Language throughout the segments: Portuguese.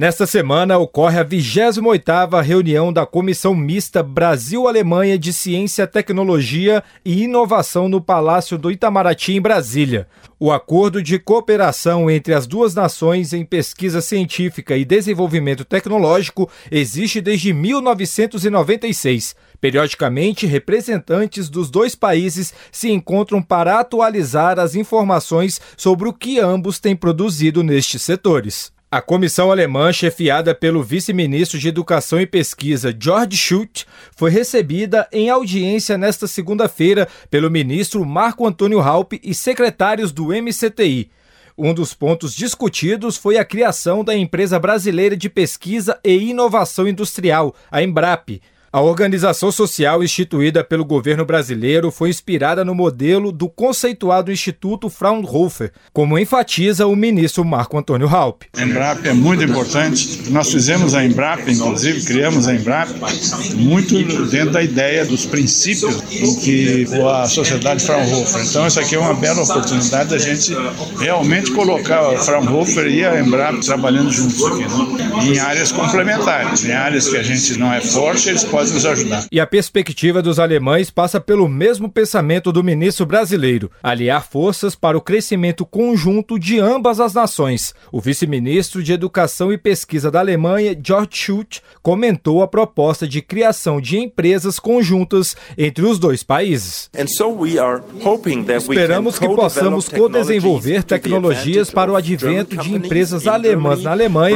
Nesta semana ocorre a 28ª reunião da Comissão Mista Brasil-Alemanha de Ciência, Tecnologia e Inovação no Palácio do Itamaraty, em Brasília. O acordo de cooperação entre as duas nações em pesquisa científica e desenvolvimento tecnológico existe desde 1996. Periodicamente, representantes dos dois países se encontram para atualizar as informações sobre o que ambos têm produzido nestes setores. A comissão alemã, chefiada pelo vice-ministro de Educação e Pesquisa, Georg Schultz, foi recebida em audiência nesta segunda-feira pelo ministro Marco Antônio Haupt e secretários do MCTI. Um dos pontos discutidos foi a criação da Empresa Brasileira de Pesquisa e Inovação Industrial, a Embrap. A organização social instituída pelo governo brasileiro foi inspirada no modelo do conceituado Instituto Fraunhofer, como enfatiza o ministro Marco Antônio Haupt. A Embrap é muito importante. Nós fizemos a Embrap, inclusive, criamos a Embrap muito dentro da ideia dos princípios em que a sociedade Fraunhofer. Então, essa aqui é uma bela oportunidade da gente realmente colocar a Fraunhofer e a Embrap trabalhando juntos aqui, né? Em áreas complementares, em áreas que a gente não é forte, eles podem nos ajudar. E a perspectiva dos alemães passa pelo mesmo pensamento do ministro brasileiro: aliar forças para o crescimento conjunto de ambas as nações. O vice-ministro de Educação e Pesquisa da Alemanha, Georg Schultz, comentou a proposta de criação de empresas conjuntas entre os dois países. Esperamos que possamos co-desenvolver tecnologias para o advento de empresas alemãs na Alemanha,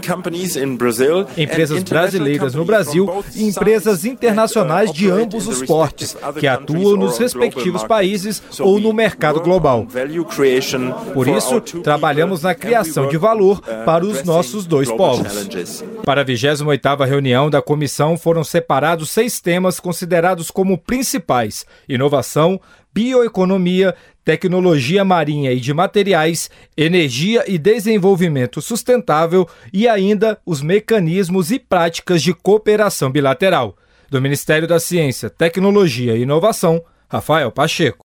empresas brasileiras no Brasil e empresas internacionais de ambos os portes, que atuam nos respectivos países ou no mercado global. Por isso, trabalhamos na criação de valor para os nossos dois povos. Para a 28ª reunião da comissão foram separados 6 temas considerados como principais: inovação, bioeconomia, tecnologia marinha e de materiais, energia e desenvolvimento sustentável e ainda os mecanismos e práticas de cooperação bilateral. Do Ministério da Ciência, Tecnologia e Inovação, Rafael Pacheco.